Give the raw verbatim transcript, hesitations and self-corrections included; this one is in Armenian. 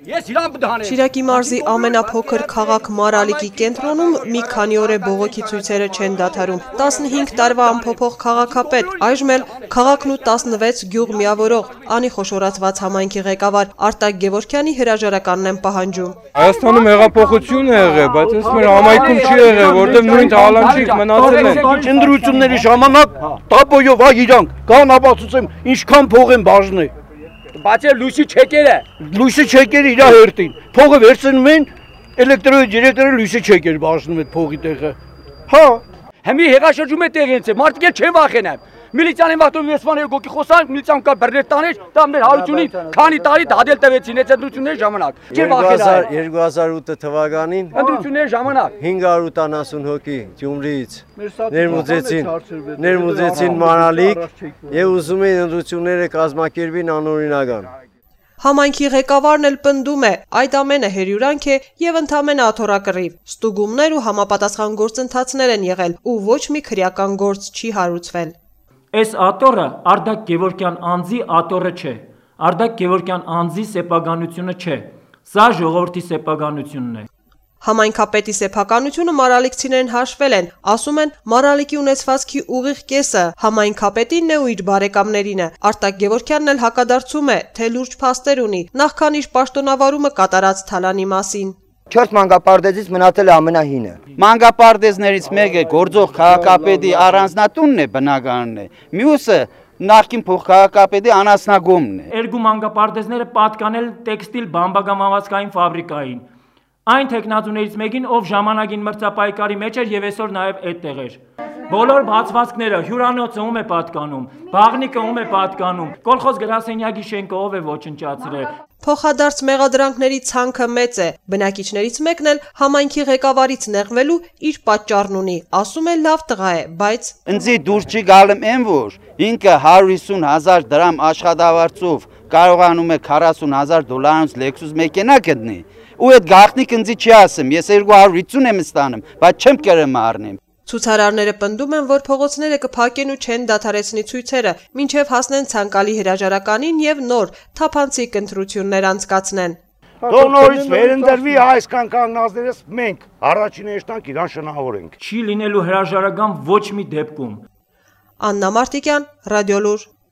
Շիրակի մարզի ամենափոքր քաղաք Մարալիկի կենտրոնում մի քանի օր է բողոքի ցույցերը չեն դադարում։ տասնհինգ տարվա ամփոփող քաղաքապետ, այժմ էլ քաղաքն ու տասնվեց գյուղ միավորող Անի խոշորացված համայնքի ղեկավար Արտակ Գևորգյանի հրաժարականն են պահանջում։ Հայաստանում հեղափոխություն է եղել, բայց այս մեր համայնքում չի եղել, որտեղ նույն թալանջիկ մնացել են։ Ընտրությունների ժամանակ տապոյով այ իրանք կան ապացուցեմ ինչքան փող են բաժնել։ Բայց լույսի չեկերը լույսի չեկերը իր հերթին փողը վերցնում են էլեկտրոյի դիրեկտորը լույսի չեկեր բաժնում այդ փողի տեղը հա Հեմի հեղաշրջում է տեղի ինձ մարդիկ էլ չեն վախենան միլիցիան վախտում մեսվաները գոկի խոսան միլիցիան կա բռներ տաներ դա մեր հարությունից քանի տարի դադել տվեցին այդ ընտրությունների ժամանակ չեն վախենան երկու հազար ութ թվականին ընտրությունների ժամանակ հինգ հարյուր ութանասուն հոգի Գյումրիից ներմուծեցին ներմուծեցին Մարալիկ եւ ուզում էին ընտրությունները կազմակերպին անօրինական Համայնքի ղեկավարն էլ պնդում է, այդ ամենը հերյուրանք է եւ ընդամենը աթոռակռիվ, ստուգումներ ու համապատասխան գործընթացներ են եղել ու ոչ մի քրեական գործ չի հարուցվել։ Այս աթոռը Արտակ Գևորգյան անձի աթոռը չէ, Արտակ Գևորգյան անձի սեփականությունը չէ, սա ժողովրդի սեփականությունն է։ Համայնքապետի սեփականությունը մարալիկցիներն հաշվել են, ասում են Մարալիկի ունեցվածքի ուղիղ կեսը համայնքապետինն է ու իր բարեկամներինը։ Արտակ Գևորգյանն էլ հակադարձում է, թե լուրջ փաստեր ունի, նախքան իր պաշտոնավարումը կատարած թալանի մասին։ Չորս մանկապարտեզից մնացել է ամենահինը։ Մանկապարտեզներից մեկը գործող քաղաքապետի առանձնատունն է, բնականն է։ Մյուսը նախկին փոխքաղաքապետի անասնագոմն է։ Երկու մանկապարտեզները պատկանել տեքստիլ բամբակամավազքային ֆաբրիկային։ Այն տեխնազուներից մեկին, ով ժամանակին մրցապայքարի մեջ էր եւ այսօր նաեւ այդտեղ էր։ Բոլոր բացվածքները հյուրանոցը ում է պատկանում, բաղնիկը ում է պատկանում, կոլխոզ գրասենյակի շենքը ով է ոչնչացրել։ Փոխադարձ մեղադրանքների ցանքը մեծ է։ Բնակիչներից մեկն էլ համայնքի ղեկավարից նեղվելու իր պատճառն ունի, ասում է լավ տղա է, բայց ինձի դուր չի գալում այն որ ինքը հարյուր հիսուն հազար դրամ աշխատավարձով կարողանում է քառասուն հազար դոլարանոց Lexus մեքենա գտնի։ Ու այդ գաղտնիք ինձի չի ասում, ես երկու հարյուր հիսուն եմ ստանում, բայց չեմ կերեմ առնեմ։ Ցուցարարները պնդում են, որ փողոցները կփակեն ու չեն դադարեցնի ցույցերը, մինչև հասնեն ցանկալի հրաժարականին եւ նոր թափանցիկ ընտրություններ անցկացնեն։ Թող նորից վերընտրվի այսքան կանգնածներս մենք առաջին հեշտանք իրան շնորհավորենք։ Չի լինելու հրաժարական ոչ մի դեպքում։ Աննա Մարտիկյան, Ռադիոլուր։